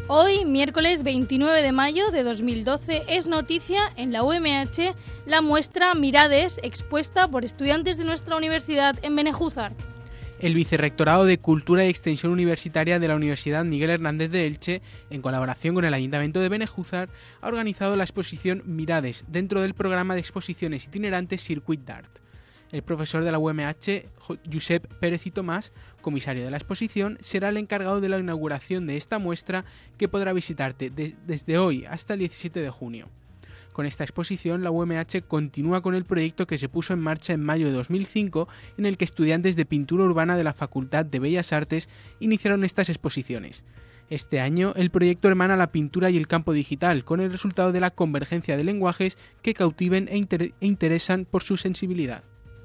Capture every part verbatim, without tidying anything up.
Hoy, miércoles veintinueve de mayo de dos mil doce, es noticia en la U M H la muestra Mirades, expuesta por estudiantes de nuestra universidad en Benejúzar. El Vicerrectorado de Cultura y Extensión Universitaria de la Universidad Miguel Hernández de Elche, en colaboración con el Ayuntamiento de Benejúzar, ha organizado la exposición Mirades dentro del programa de exposiciones itinerantes Circuit d'Art. El profesor de la U M H, Josep Pérez y Tomás, comisario de la exposición, será el encargado de la inauguración de esta muestra que podrá visitarte de- desde hoy hasta el diecisiete de junio. Con esta exposición, la U M H continúa con el proyecto que se puso en marcha en mayo de dos mil cinco, en el que estudiantes de pintura urbana de la Facultad de Bellas Artes iniciaron estas exposiciones. Este año, el proyecto hermana la pintura y el campo digital, con el resultado de la convergencia de lenguajes que cautiven e, inter- e interesan por su sensibilidad.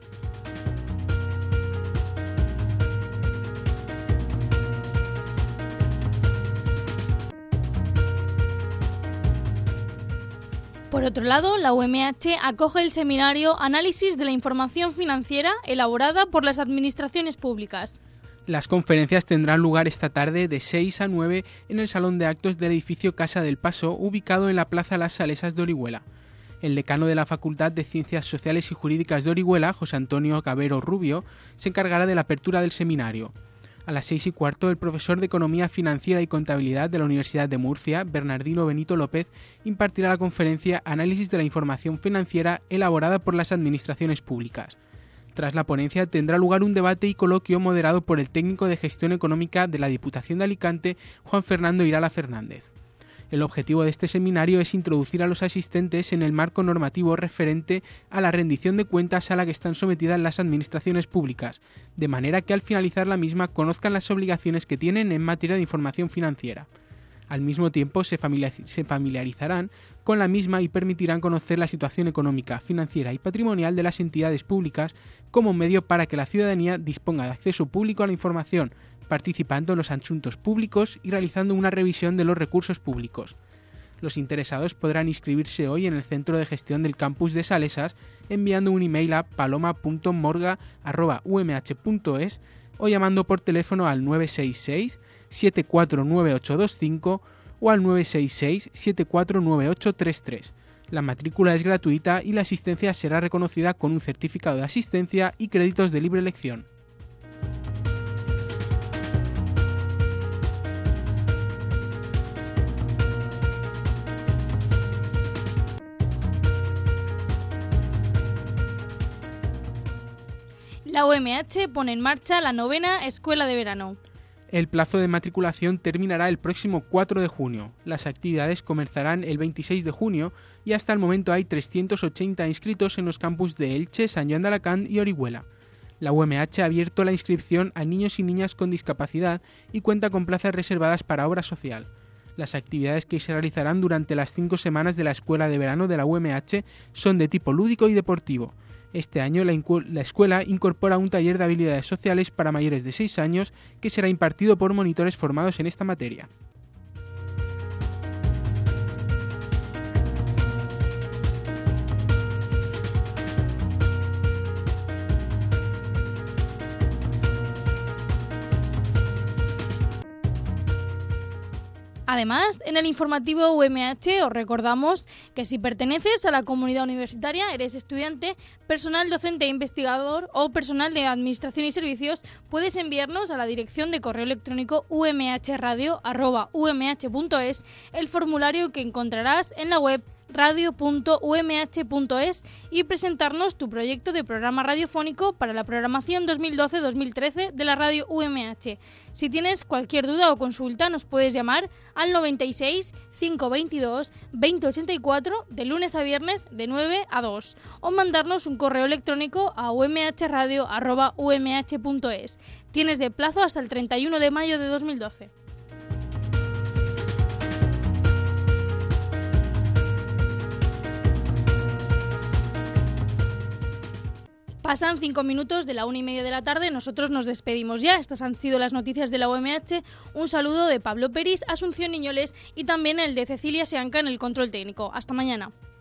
Por otro lado, la U M H acoge el seminario Análisis de la Información Financiera elaborada por las administraciones públicas. Las conferencias tendrán lugar esta tarde de seis a nueve en el Salón de Actos del edificio Casa del Paso, ubicado en la Plaza Las Salesas de Orihuela. El decano de la Facultad de Ciencias Sociales y Jurídicas de Orihuela, José Antonio Cabero Rubio, se encargará de la apertura del seminario. A las seis y cuarto, el profesor de Economía Financiera y Contabilidad de la Universidad de Murcia, Bernardino Benito López, impartirá la conferencia Análisis de la Información Financiera elaborada por las administraciones públicas. Tras la ponencia tendrá lugar un debate y coloquio moderado por el técnico de Gestión Económica de la Diputación de Alicante, Juan Fernando Irala Fernández. El objetivo de este seminario es introducir a los asistentes en el marco normativo referente a la rendición de cuentas a la que están sometidas las administraciones públicas, de manera que al finalizar la misma conozcan las obligaciones que tienen en materia de información financiera. Al mismo tiempo se familiarizarán con la misma y permitirán conocer la situación económica, financiera y patrimonial de las entidades públicas como medio para que la ciudadanía disponga de acceso público a la información, participando en los asuntos públicos y realizando una revisión de los recursos públicos. Los interesados podrán inscribirse hoy en el Centro de Gestión del Campus de Salesas enviando un email a paloma punto morga arroba u m h punto es o llamando por teléfono al nueve seis seis, siete cuatro nueve ocho dos cinco o al nueve seis seis, siete cuatro nueve ocho tres tres. La matrícula es gratuita y la asistencia será reconocida con un certificado de asistencia y créditos de libre elección. La U M H pone en marcha la novena Escuela de Verano. El plazo de matriculación terminará el próximo cuatro de junio. Las actividades comenzarán el veintiséis de junio y hasta el momento hay trescientos ochenta inscritos en los campus de Elche, San Joan de Alacant y Orihuela. La U M H ha abierto la inscripción a niños y niñas con discapacidad y cuenta con plazas reservadas para obra social. Las actividades que se realizarán durante las cinco semanas de la Escuela de Verano de la U M H son de tipo lúdico y deportivo. Este año la, incu- la escuela incorpora un taller de habilidades sociales para mayores de seis años que será impartido por monitores formados en esta materia. Además, en el informativo U M H os recordamos que si perteneces a la comunidad universitaria, eres estudiante, personal docente e investigador o personal de administración y servicios, puedes enviarnos a la dirección de correo electrónico u m h radio arroba u m h punto es el formulario que encontrarás en la web radio punto u m h punto es y presentarnos tu proyecto de programa radiofónico para la programación dos mil doce dos mil trece de la radio U M H. Si tienes cualquier duda o consulta, nos puedes llamar al noventa y seis, cinco veintidós, veinte ochenta y cuatro de lunes a viernes de nueve a dos o mandarnos un correo electrónico a u m h radio arroba u m h punto es. Tienes de plazo hasta el treinta y uno de mayo de dos mil doce. Pasan cinco minutos de la una y media de la tarde, nosotros nos despedimos ya. Estas han sido las noticias de la U M H. Un saludo de Pablo Peris, Asunción Niñoles y también el de Cecilia Seanca en el control técnico. Hasta mañana.